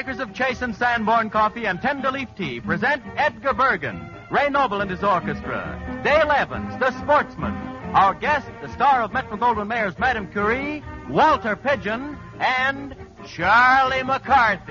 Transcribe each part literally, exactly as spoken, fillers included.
makers of Chase and Sanborn Coffee and Tender Leaf Tea present Edgar Bergen, Ray Noble and his orchestra, Dale Evans, the sportsman, our guest, the star of Metro-Goldwyn-Mayer's Madame Curie, Walter Pidgeon, and Charlie McCarthy.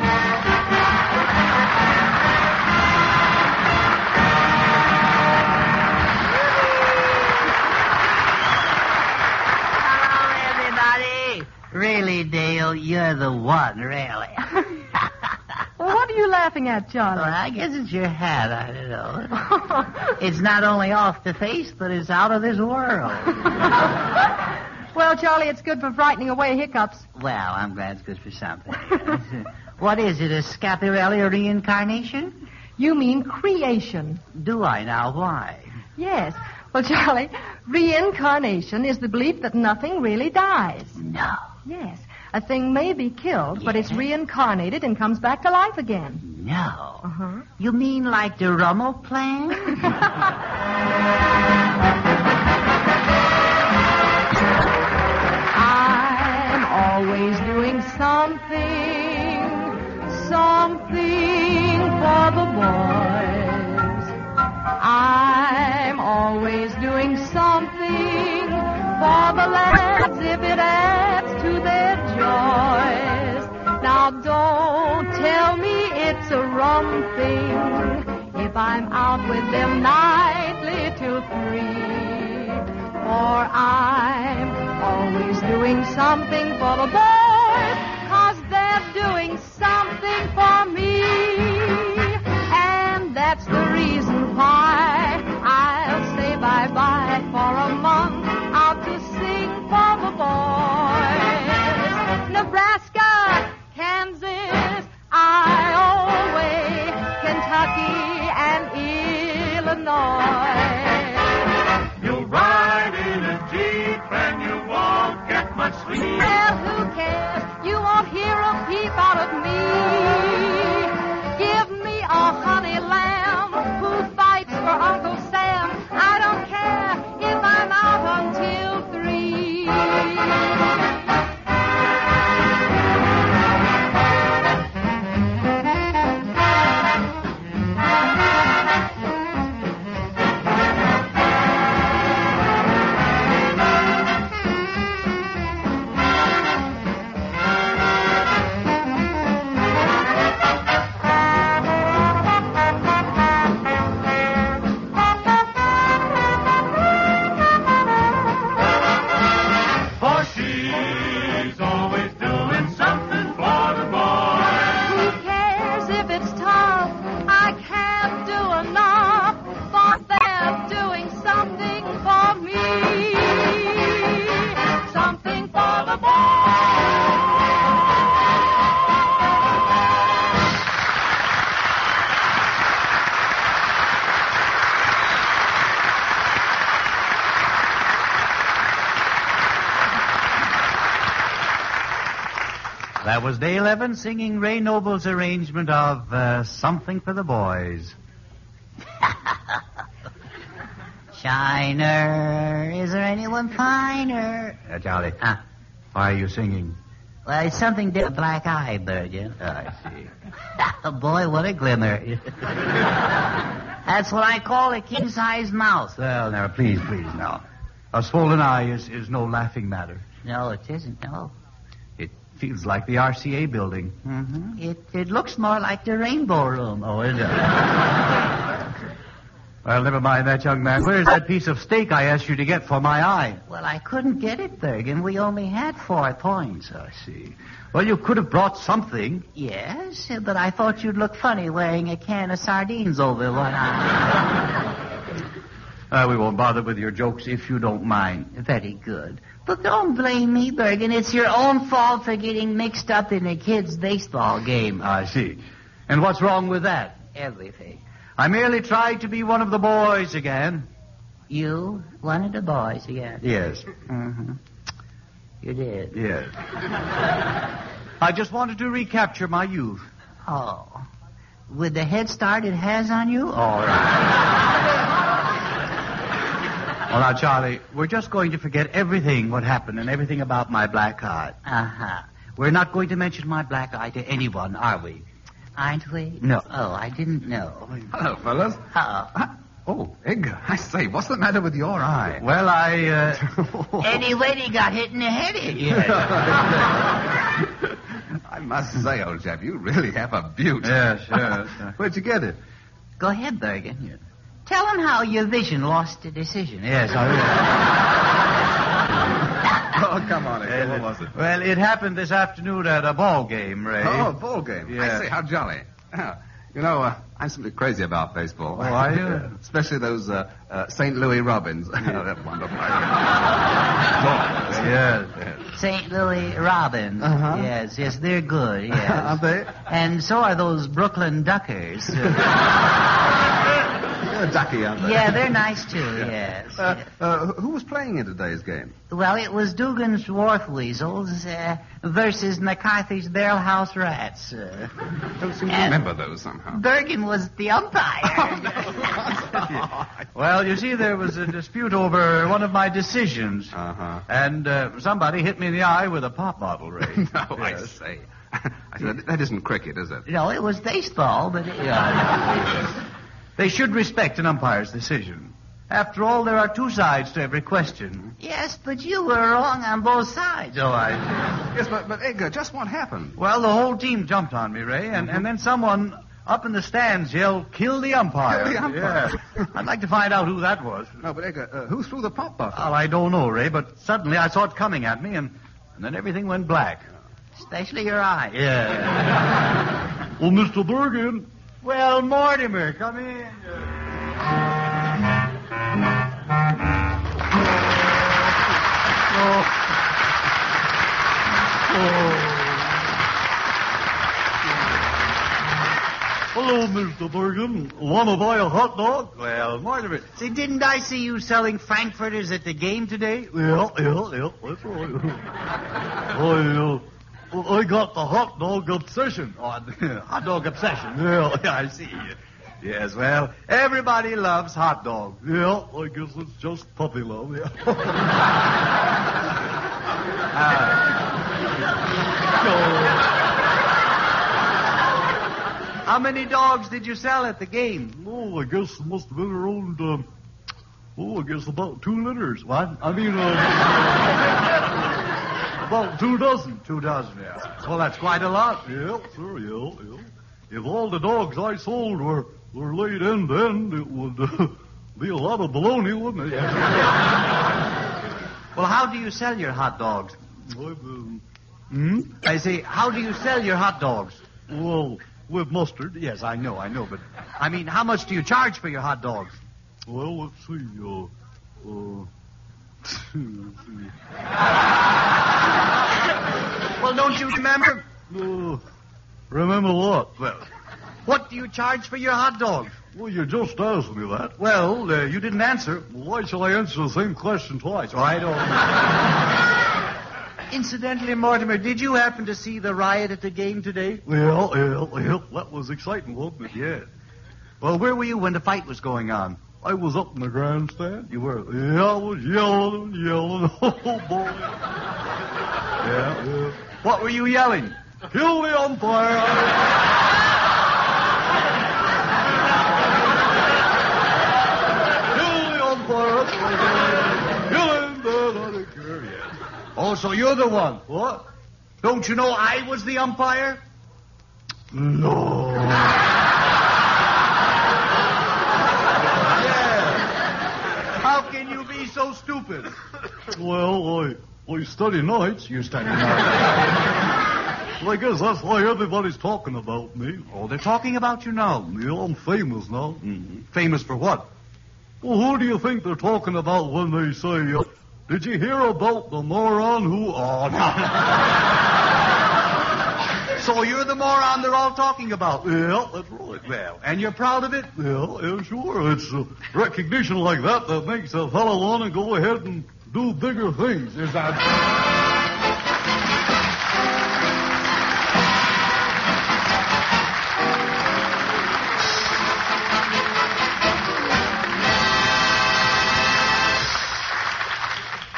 Really, Dale, you're the one, really. Well, what are you laughing at, Charlie? Well, I guess it's your hat, I don't know. It's not only off the face, but it's out of this world. Well, Charlie, it's good for frightening away hiccups. Well, I'm glad it's good for something. What is it, a Schiaparelli reincarnation? You mean creation. Do I now? Why? Yes. Well, Charlie, reincarnation is the belief that nothing really dies. No. Yes. A thing may be killed, yes. but it's reincarnated and comes back to life again. No. Uh-huh. You mean like the Rummel plan? I'm always doing something, something for the boys. I'm always doing something for the lads if it adds to their joys. Now don't tell me it's a rum thing if I'm out with them nightly till three. For I'm always doing something for the boys, 'cause they're doing something for me. And that's the reason why I'll say bye-bye for a month out to sing for the boys. Nebraska, Kansas, Iowa, Kentucky, and Illinois. You'll ride in a Jeep and you won't get much sleep. Well, who cares? You won't hear a peep out of me. Give me a honey lamb who fights for Uncle Sam. I don't care if I'm out until three. That was Dale Evans singing Ray Noble's arrangement of uh, Something for the Boys. Shiner, is there anyone finer? Uh, Charlie, Huh? why are you singing? Well, it's something different. Black eye, Bergen. Oh, I see. Boy, what a glimmer. That's what I call a king-sized mouse. Well, now, please, please, now. A swollen eye is, is no laughing matter. No, it isn't, no. It feels like the R C A building. Mm-hmm. It, it looks more like the Rainbow Room. Oh, is it? Well, never mind that, young man. Where's that piece of steak I asked you to get for my eye? Well, I couldn't get it, Bergen. We only had four points. I see. Well, you could have brought something. Yes, but I thought you'd look funny wearing a can of sardines over one eye. Uh, we won't bother with your jokes if you don't mind. Very good. But don't blame me, Bergen. It's your own fault for getting mixed up in a kid's baseball game. I see. And what's wrong with that? Everything. I merely tried to be one of the boys again. You, one of the boys again? Yes. Mm-hmm. You did? Yes. I just wanted to recapture my youth. Oh. With the head start it has on you? All right. Well, now, Charlie, we're just going to forget everything what happened and everything about my black heart. Uh-huh. We're not going to mention my black eye to anyone, are we? Aren't we? No. Oh, I didn't know. Hello, fellas. Oh. Oh, Edgar, I say, what's the matter with your eye? Well, I, uh... Anyway, he got hit in the head. I must say, old chap, you really have a beaut. Yes, yes. Where'd you get it? Go ahead, Bergen. Tell him how your vision lost the decision. Yes, I Oh, come on, Edgar, what was it? Well, it happened this afternoon at a ball game, Ray. Oh, a ball game. Yeah. I say, how jolly. You know, uh, I'm simply crazy about baseball. Oh, are you? Especially those uh, uh, Saint Louis Robins. They're wonderful. Yes. Saint Louis Robins. Uh-huh. Yes, yes, they're good, yes. Aren't they? And so are those Brooklyn Duckers. They're ducky, aren't they? Yeah, they're nice, too, yes. Uh, uh, who was playing in today's game? Well, it was Dugan's Wharf Weasels uh, versus McCarthy's Barrel House Rats. Uh, Don't seem to and remember those somehow. Bergen was the umpire. Well, you see, there was a dispute over one of my decisions. Uh-huh. And uh, somebody hit me in the eye with a pop bottle, Ray. No, I say. I said, that isn't cricket, is it? No, it was baseball, but... It, uh, They should respect an umpire's decision. After all, there are two sides to every question. yes, but you were wrong on both sides. So I... Yes, but, but Edgar, just what happened? Well, the whole team jumped on me, Ray, and, and then someone up in the stands yelled, "Kill the umpire." Kill the umpire. Yeah. I'd like to find out who that was. No, but Edgar, uh, who threw the pop bottle? Well, I don't know, Ray, but suddenly I saw it coming at me, and, and then everything went black. Especially your eyes. Yeah. Well, Mister Bergen. Well, Mortimer, come in. Oh. Oh. Hello, Mister Bergen. Want to buy a hot dog? Well, Mortimer, see, didn't I see you selling frankfurters at the game today? Yeah, yeah, yeah, that's right. I, uh, I got the hot dog obsession. Oh, hot dog obsession. Yeah, yeah, I see. Yes, well, everybody loves hot dogs. Yeah, I guess it's just puppy love, yeah. uh, so, how many dogs did you sell at the game? Oh, I guess it must have been around, um, oh, I guess about two liters. What? I mean, uh, about two dozen. Two dozen, yeah. Well, that's quite a lot. Yeah, sure, yeah, yeah. If all the dogs I sold were, were laid end to end, it would uh, be a lot of baloney, wouldn't it? Yeah. Well, how do you sell your hot dogs? Well, um, hmm? I say, how do you sell your hot dogs? Well, with mustard. Yes, I know, I know, but I mean, how much do you charge for your hot dogs? Well, let's see, uh, uh, let's see. Well, don't you remember? Uh, remember what? Well, what do you charge for your hot dogs? Well, you just asked me that. Well, uh, you didn't answer. Well, why shall I answer the same question twice? Oh, I don't. Incidentally, Mortimer, did you happen to see the riot at the game today? Well, yeah, yeah, that was exciting, wasn't it? Yeah. Well, where were you when the fight was going on? I was up in the grandstand. You were? Yeah, I was yelling and yelling. Oh, boy. Yeah, yeah. What were you yelling? Kill the umpire. Kill the umpire. Kill him, then I don't care, yeah. Oh, so you're the one. What? Don't you know I was the umpire? No. Yeah. How can you be so stupid? Well, I, I study nights. You study nights. Well, I guess that's why everybody's talking about me. Oh, they're talking about you now. Yeah, I'm famous now. Mm-hmm. Famous for what? Well, who do you think they're talking about when they say, uh, did you hear about the moron who... Oh, no. So you're the moron they're all talking about? Yeah, that's right. Well, and you're proud of it? Yeah, yeah, sure. It's uh, recognition like that that makes a fellow want to go ahead and do bigger things. Is that...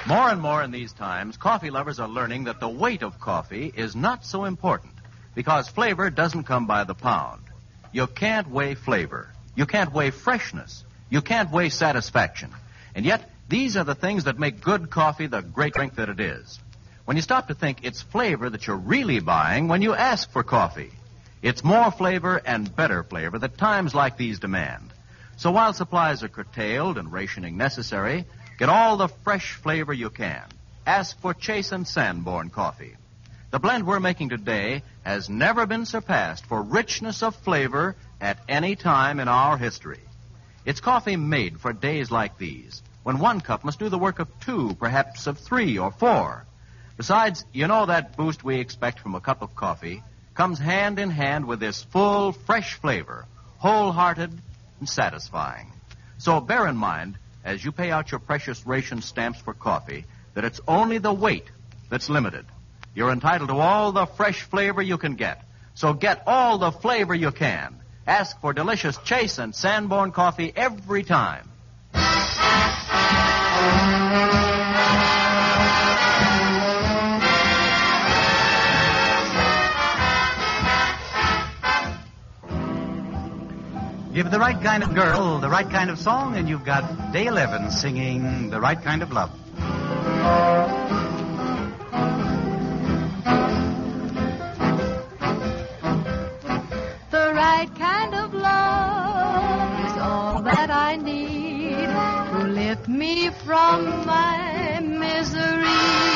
More and more in these times, coffee lovers are learning that the weight of coffee is not so important because flavor doesn't come by the pound. You can't weigh flavor. You can't weigh freshness. You can't weigh satisfaction. And yet, these are the things that make good coffee the great drink that it is. When you stop to think, it's flavor that you're really buying when you ask for coffee. It's more flavor and better flavor that times like these demand. So while supplies are curtailed and rationing necessary, get all the fresh flavor you can. Ask for Chase and Sanborn coffee. The blend we're making today has never been surpassed for richness of flavor at any time in our history. It's coffee made for days like these, when one cup must do the work of two, perhaps of three or four. Besides, you know that boost we expect from a cup of coffee comes hand in hand with this full, fresh flavor, wholehearted and satisfying. So bear in mind, as you pay out your precious ration stamps for coffee, that it's only the weight that's limited. You're entitled to all the fresh flavor you can get. So get all the flavor you can. Ask for delicious Chase and Sanborn coffee every time. Give the right kind of girl the right kind of song, and you've got Dale Evans singing The Right Kind of Love. The right kind of love is all that I need to lift me from my misery.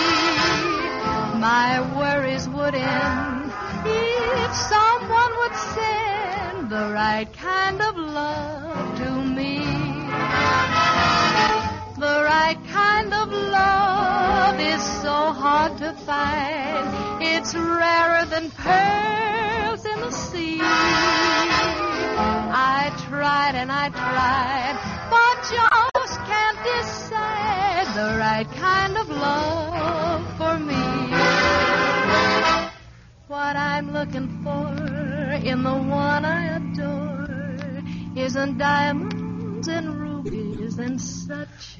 My worries would end if someone would send the right kind of love to me. The right kind of love is so hard to find. It's rarer than pearls in the sea. I tried and I tried, but just can't decide the right kind of love for me. What I'm looking for in the one I adore isn't diamonds and rubies and such.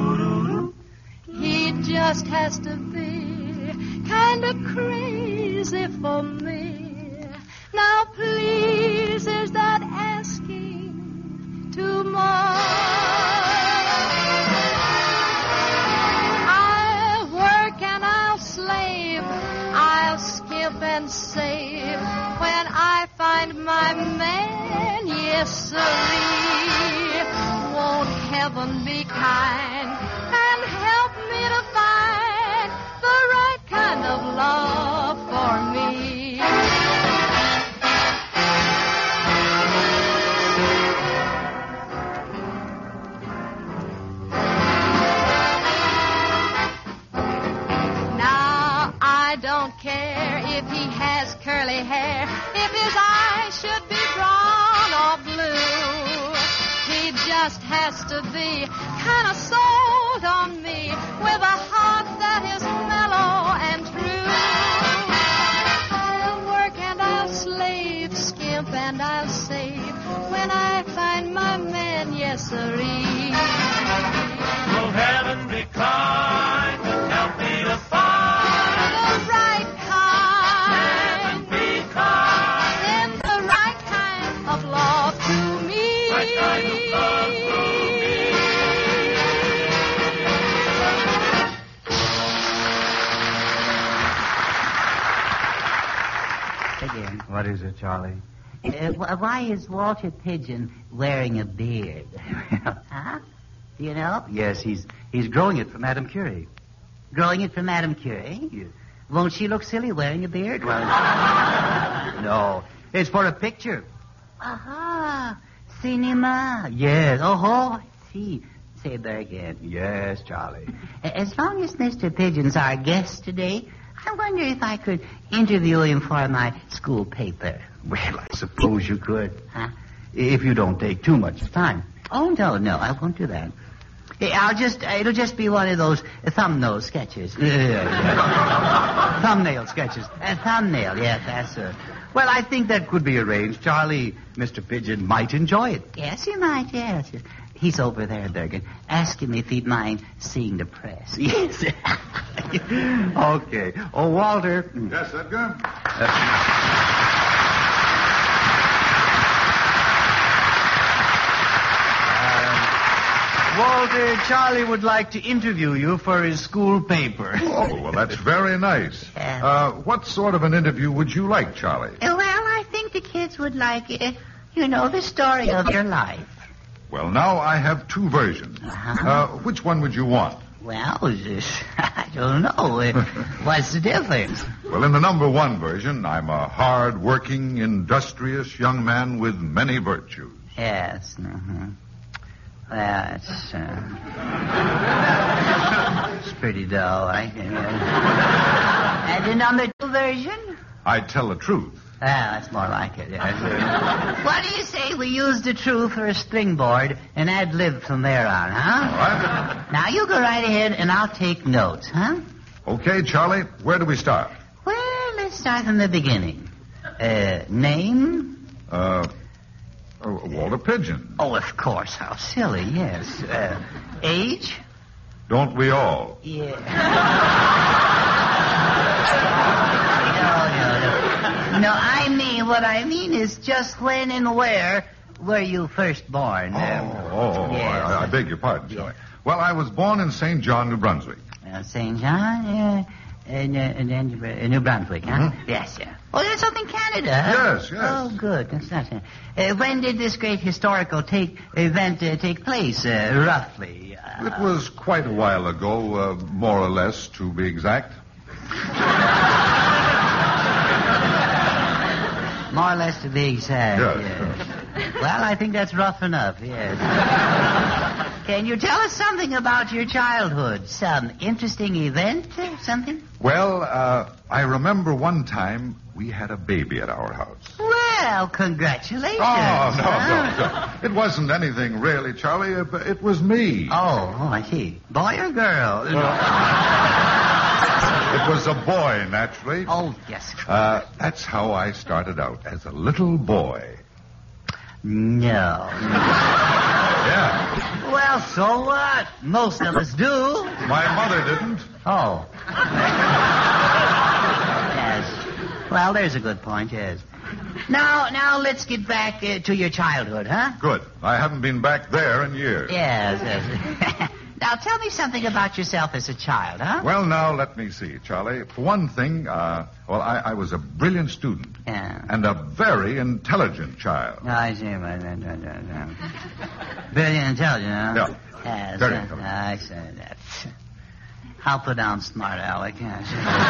He just has to be kind of crazy for me. Now please, is that asking too much? I'll work and I'll slave, I'll skip and save when I find my man, yes sirree. Won't heaven be kind and help me to find the right kind of love for me? Now I don't care if he has curly hair, if his eyes should be brown or blue. He just has to be kind of sold on me with a heart that is mellow and true. I'll work and I'll slave, skimp and I'll save when I find my man, yes sirree. Will heaven be kind and help me to find The right kind, heaven be kind, then the right kind of love to me. right kind of love to Again. What is it, Charlie? Uh, wh- why is Walter Pigeon wearing a beard? Huh? Do you know? Yes, he's he's growing it from Madame Curie. Growing it from Madame Curie? Yes. Won't she look silly wearing a beard? Well, no, it's for a picture. Aha. Cinema. Yes. Oh, I see. Say there again. Yes, Charlie. As long as Mister Pigeon's our guest today, I wonder if I could interview him for my school paper. Well, I suppose you could, Huh? if you don't take too much time. Oh, no, no, I won't do that. Eh, I'll just, it'll just be one of those thumbnail sketches. Yeah, yeah. Thumbnail sketches. A thumbnail, yes, that's uh Well, I think that could be arranged. Charlie, Mister Pigeon might enjoy it. Yes, you might, yes. he's over there, Durgan. Ask him if he'd mind seeing the press. Yes. Okay. Oh, Walter. Yes, Edgar? Walter, Charlie would like to interview you for his school paper. Oh, well, that's very nice. Uh, what sort of an interview would you like, Charlie? Uh, Well, I think the kids would like, uh, you know, the story of your life. Well, now I have two versions. Uh-huh. Uh, which one would you want? Well, this, I don't know. Uh, What's the difference? Well, in the number one version, I'm a hard-working, industrious young man with many virtues. Yes. Mm-hmm. Well, it's, uh, it's pretty dull, I think. And the number two version? I tell the truth. Well, that's more like it, yes. What do you say we use the truth for a springboard and ad lib from there on, huh? All right. Now, you go right ahead and I'll take notes, huh? Okay, Charlie, where do we start? Well, let's start from the beginning. Uh, name? Uh, uh, Walter Pigeon. Oh, of course. How silly, yes. Uh, age? Don't we all? Yeah. no, no, no. No, I mean, what I mean is just when and where were you first born? Oh, Um, oh, yes. I, I beg your pardon, Charlie. Well, I was born in Saint John, New Brunswick. Uh, Saint John, uh, and, uh, and then uh, New Brunswick, huh? Mm-hmm. Yes, yeah. Oh, that's up in Canada, huh? Yes, yes. Oh, good. That's not. Uh, uh, when did this great historical take event uh, take place, uh, roughly? Uh, It was quite a while ago, uh, more or less, to be exact. More or less to be exact. Yes, yes. Well, I think that's rough enough, yes. Can you tell us something about your childhood? Some interesting event or something? Well, uh, I remember one time we had a baby at our house. Well, congratulations. Oh, no, huh? no, no. It wasn't anything really, Charlie. It, it was me. Oh, oh, I see. Boy or girl? It was a boy, naturally. Oh, yes. Uh, that's how I started out, as a little boy. No. Yeah. Well, so what? Most of us do. My mother didn't. Oh. Yes. Well, there's a good point, yes. Now, now let's get back uh, to your childhood, huh? Good. I haven't been back there in years. Yes, yes. Now, tell me something about yourself as a child, huh? Well, now, let me see, Charlie. For one thing, uh, well, I, I was a brilliant student. Yeah. And a very intelligent child. Oh, I see. Very intelligent, huh? Yeah. Yes, Very uh, intelligent. I see that. I'll put down smart Alec. Yes.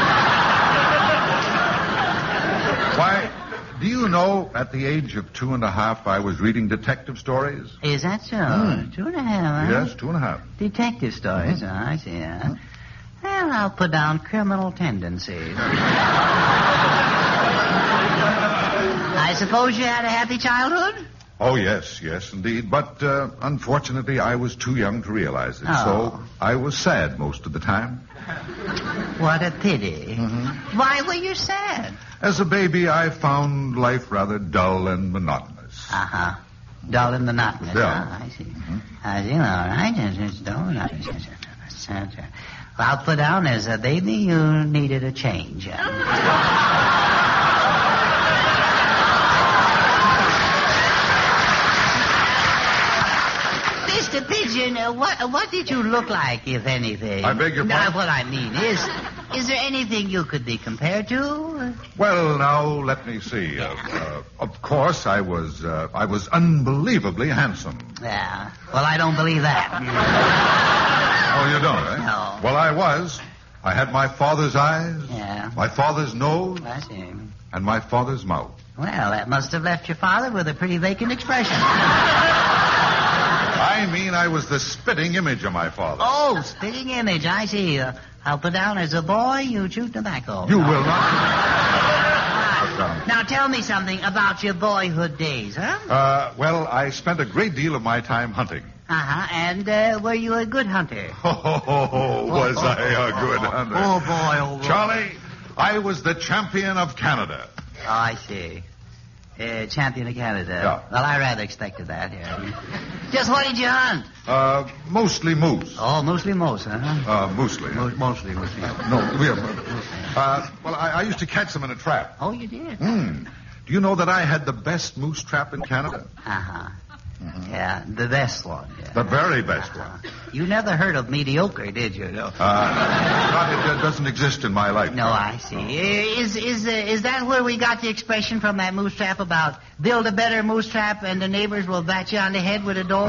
Why, do you know, at the age of two and a half, I was reading detective stories? Is that so? Hmm. Two and a half, huh? Yes, two and a half. Detective stories, oh, I see, huh? Well, I'll put down criminal tendencies. I suppose you had a happy childhood? Oh, yes, yes, indeed. But, uh, unfortunately, I was too young to realize it. Oh. So I was sad most of the time. What a pity. Mm-hmm. Why were you sad? As a baby, I found life rather dull and monotonous. Uh-huh. Dull and monotonous. Yeah. Huh? I see. I see. All right. It's, it's dull and monotonous. Well, I'll put down as a baby you needed a change. Mister Pigeon, uh, what uh, what did you look like, if anything? I beg your No, pardon? what I mean is, is there anything you could be compared to? Well, now, let me see. Uh, uh, of course, I was, uh, I was unbelievably handsome. Yeah. Well, I don't believe that. Oh, you don't, eh? No. Well, I was. I had my father's eyes, Yeah. my father's nose, I see. and my father's mouth. Well, that must have left your father with a pretty vacant expression. I mean, I was the spitting image of my father. Oh, spitting image. I see. Uh, I'll put down as a boy you chew tobacco. You will not. Now tell me something about your boyhood days, huh? Uh, well, I spent a great deal of my time hunting. Uh-huh. And uh, were you a good hunter? Oh, was I a good hunter? Oh, boy, oh, boy. Charlie, I was the champion of Canada. Oh, I see. Uh, champion of Canada. Yeah. Well, I rather expected that. Yeah. Just what did you hunt? Uh, mostly moose. Oh, mostly moose, huh? Uh, mostly. Mo- mostly, mostly. No, we have. Uh, well, I, I used to catch them in a trap. Oh, you did? Hmm. Do you know that I had the best moose trap in Canada? Uh-huh. Mm-hmm. Yeah, the best one. Yeah. The very best one. You never heard of mediocre, did you? No. Uh, it doesn't exist in my life. No, I see. Is is uh, is that where we got the expression from that moose trap about build a better moose trap and the neighbors will bat you on the head with a door?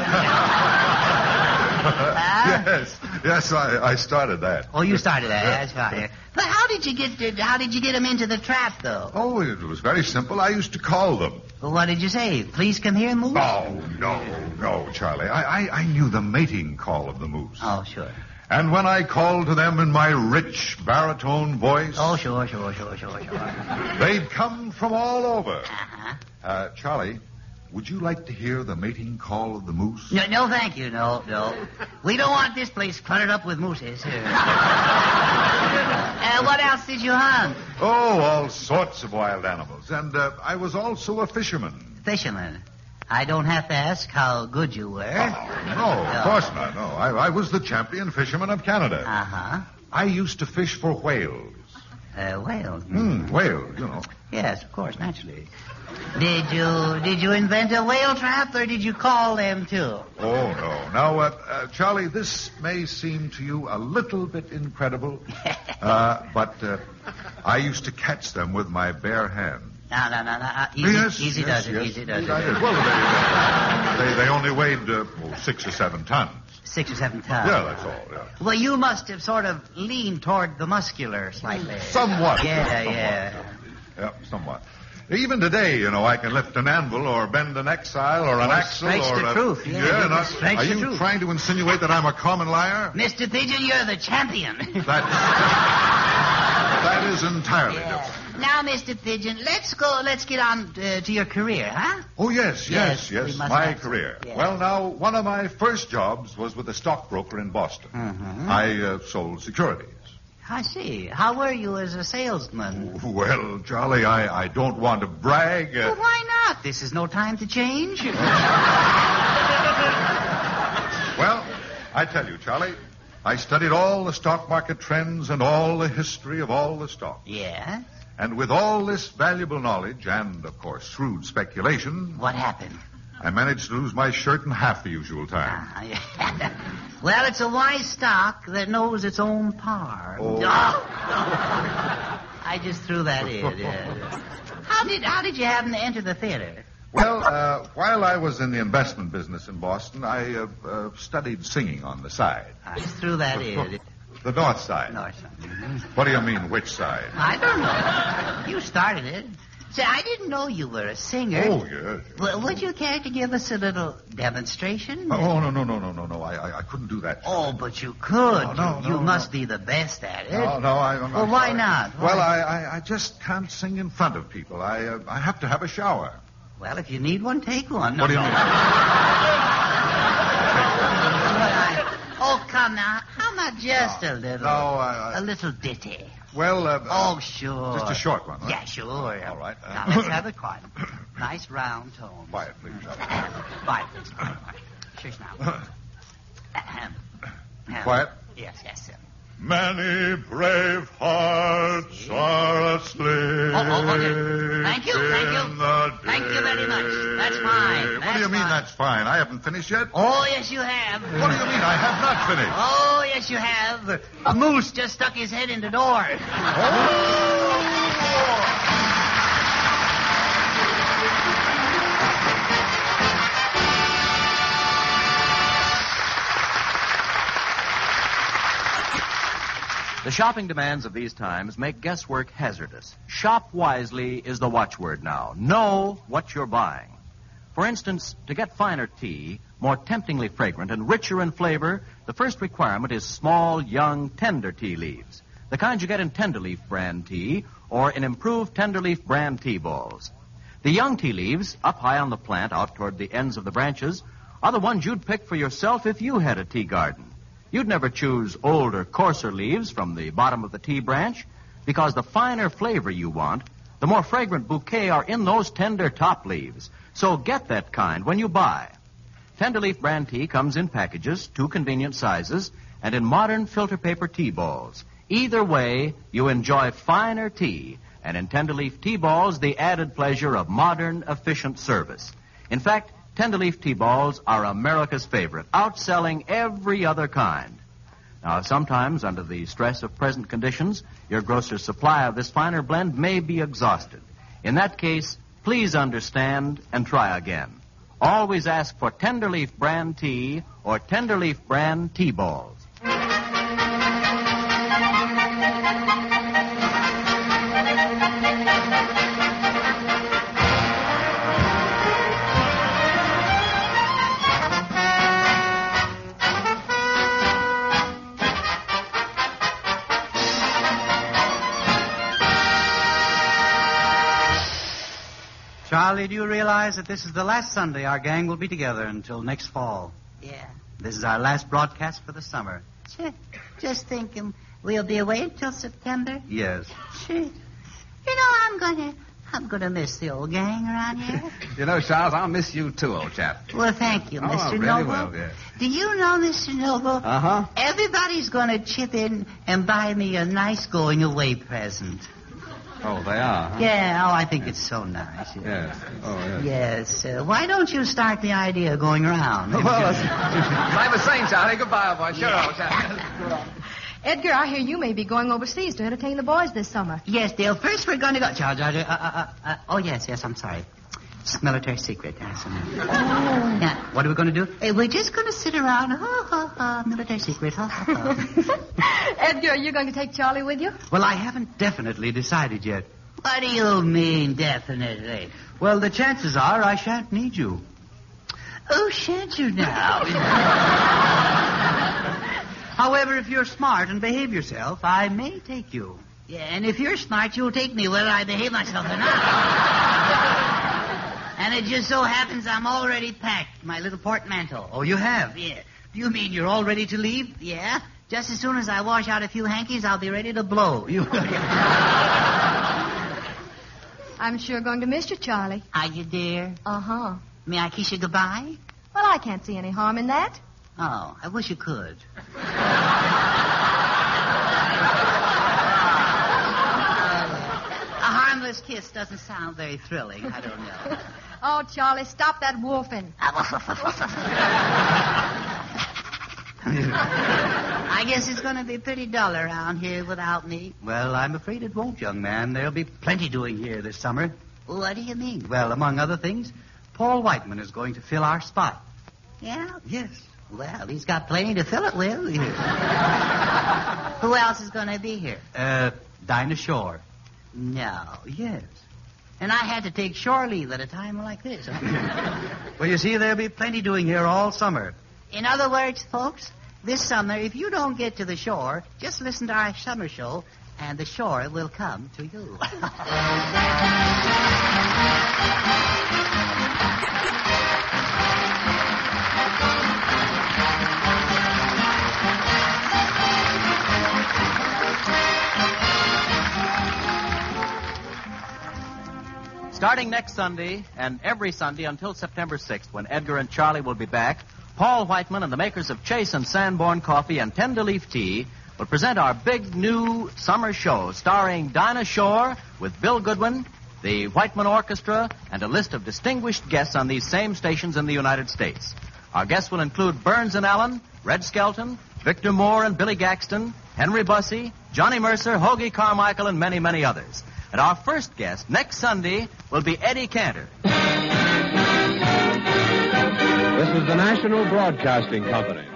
Huh? Yes, yes, I, I started that. Oh, you started that. That's right. But how did you get how did you get them into the trap, though? Oh, it was very simple. I used to call them. Well, what did you say? Please come here, moose? Oh, no, no, Charlie. I, I, I knew the mating call of the moose. Oh, sure. And when I called to them in my rich baritone voice... Oh, sure, sure, sure, sure, sure. They'd come from all over. Uh-huh. Uh, Charlie, would you like to hear the mating call of the moose? No, no, thank you. No, no. We don't want this place cluttered up with mooses. uh, what else did you hunt? Oh, all sorts of wild animals. And uh, I was also a fisherman. Fisherman. I don't have to ask how good you were. Oh, no, of course not. No, I, I was the champion fisherman of Canada. Uh-huh. I used to fish for whales. Uh, whales. Hmm, whales, you know. Yes, of course, naturally. Did you did you invent a whale trap, or did you call them too? Oh, no. Now, uh, uh, Charlie, this may seem to you a little bit incredible, uh, but uh, I used to catch them with my bare hands. No, no, no, no. Uh, easy, yes, easy yes, does it, yes. easy does it. I did. Well, they, they, they only weighed uh, oh, six or seven tons. Six or seven tons. Yeah, that's all, yeah. Well, you must have sort of leaned toward the muscular slightly. Somewhat. Yeah, somewhat. yeah. Yeah, somewhat. Even today, you know, I can lift an anvil or bend an exile or an Or axle stretch or the a... truth, yeah, yeah you now, can stretch are the you truth. trying to insinuate that I'm a common liar? Mister Pigeon, you're the champion. That, that is entirely Yeah. different. Now, Mister Pigeon, let's go. Let's get on uh, to your career, huh? Oh, yes, yes, Yes, we yes, must my have some. career. Yes. Well, now, one of my first jobs was with a stockbroker in Boston. Mhm. I uh, sold securities. I see. How were you as a salesman? Well, Charlie, I, I don't want to brag. Uh, Well, why not? This is no time to change. well, I tell you, Charlie, I studied all the stock market trends and all the history of all the stocks. Yeah? And with all this valuable knowledge and, of course, shrewd speculation, What happened? I managed to lose my shirt in half the usual time. Ah, yeah. Well, it's a wise stock that knows its own par. Oh. I just threw that in. Yeah. How did how did you happen to enter the theater? Well, uh, while I was in the investment business in Boston, I uh, uh, studied singing on the side. I just threw that in. The north side. No, son. What do you mean, which side? I don't know. You started it. Say, I didn't know you were a singer. Oh, yes. W- would you care to give us a little demonstration? Oh, no, no, no, no, no, no. I, I, I couldn't do that. Oh, but you could. No, no, you no, must no. be the best at it. No, no, I, I'm Well, I'm why sorry. not? Why? Well, I, I, I just can't sing in front of people. I, uh, I have to have a shower. Well, if you need one, take one. What do you mean? Oh, come now. How about just a little? No, I, I- A little ditty. Well, uh, Oh, sure. just a short one, huh? Yeah, sure. All right. Uh, Now, let's have it quiet. Nice round tone. quiet, please. Quiet, please. Quiet, quiet. Shush now. Quiet. Yes, yes, sir. Many brave hearts are asleep. Oh, oh, okay. Thank you, thank you. in the Thank you very much. That's fine. What That's do you mean fine. that's fine? I haven't finished yet. Oh, yes, you have. What do you mean I have not finished? Oh, yes, you have. A moose just stuck his head in the door. The shopping demands of these times make guesswork hazardous. Shop wisely is the watchword now. Know what you're buying. For instance, to get finer tea, more temptingly fragrant and richer in flavor, the first requirement is small, young, tender tea leaves. The kind you get in Tenderleaf brand tea or in improved Tenderleaf brand tea balls. The young tea leaves, up high on the plant, out toward the ends of the branches, are the ones you'd pick for yourself if you had a tea garden. You'd never choose older, coarser leaves from the bottom of the tea branch because the finer flavor you want the more fragrant bouquet are in those tender top leaves. So get that kind when you buy. Tenderleaf brand tea comes in packages, two convenient sizes, and in modern filter paper tea balls. Either way, you enjoy finer tea, and in Tenderleaf tea balls, the added pleasure of modern, efficient service. In fact, Tenderleaf tea balls are America's favorite, outselling every other kind. Now, sometimes, under the stress of present conditions, your grocer's supply of this finer blend may be exhausted. In that case, please understand and try again. Always ask for Tenderleaf brand tea or Tenderleaf brand tea balls. Charlie, do you realize that this is the last Sunday our gang will be together until next fall? Yeah. This is our last broadcast for the summer. Sure. Just thinking we'll be away until September. Yes. Sure. You know, I'm gonna, I'm gonna miss the old gang around here. You know, Charles, I'll miss you too, old chap. Well, thank you, Oh, Mister really Noble. well, yes. Do you know, Mister Noble? Uh-huh. Everybody's gonna chip in and buy me a nice going-away present. Oh, they are, huh? Yeah, oh, I think it's so nice. Yeah. Yes. Oh, yes. Yes. Uh, why don't you start the idea of going around? Well, as I was saying, Charlie, goodbye, boy. Sure, old chap. Edgar, I hear you may be going overseas to entertain the boys this summer. Yes, Dale. First, we're going to go. Charge, uh, uh, uh, uh, oh, yes, yes, I'm sorry. It's military secret. Yes. Oh. Yeah. What are we going to do? Hey, we're just going to sit around. Ha, ha, ha. Military secret. Ha, ha, ha. Edgar, are you going to take Charlie with you? Well, I haven't definitely decided yet. What do you mean, definitely? Well, the chances are I shan't need you. Oh, shan't you now? However, if you're smart and behave yourself, I may take you. Yeah, and if you're smart, you'll take me whether I behave myself or not. And it just so happens I'm already packed, my little portmanteau. Oh, you have? Yeah. You mean you're all ready to leave? Yeah. Just as soon as I wash out a few hankies, I'll be ready to blow. You... I'm sure going to miss you, Charlie. Are you, dear? Uh-huh. May I kiss you goodbye? Well, I can't see any harm in that. Oh, I wish you could. A harmless kiss doesn't sound very thrilling. I don't know. Oh, Charlie, stop that wolfing. I guess it's going to be pretty dull around here without me. Well, I'm afraid it won't, young man. There'll be plenty doing here this summer. What do you mean? Well, among other things, Paul Whiteman is going to fill our spot. Yeah? Yes. Well, he's got plenty to fill it with. Who else is going to be here? Uh, Dinah Shore. No. Yes. And I had to take shore leave at a time like this. Well, you see, there'll be plenty doing here all summer. In other words, folks, this summer, if you don't get to the shore, just listen to our summer show, and the shore will come to you. Starting next Sunday, and every Sunday until September sixth, when Edgar and Charlie will be back, Paul Whiteman and the makers of Chase and Sanborn Coffee and Tenderleaf Tea will present our big new summer show starring Dinah Shore with Bill Goodwin, the Whiteman Orchestra, and a list of distinguished guests on these same stations in the United States. Our guests will include Burns and Allen, Red Skelton, Victor Moore and Billy Gaxton, Henry Bussey, Johnny Mercer, Hoagie Carmichael, and many, many others. And our first guest next Sunday will be Eddie Cantor. This is the National Broadcasting Company.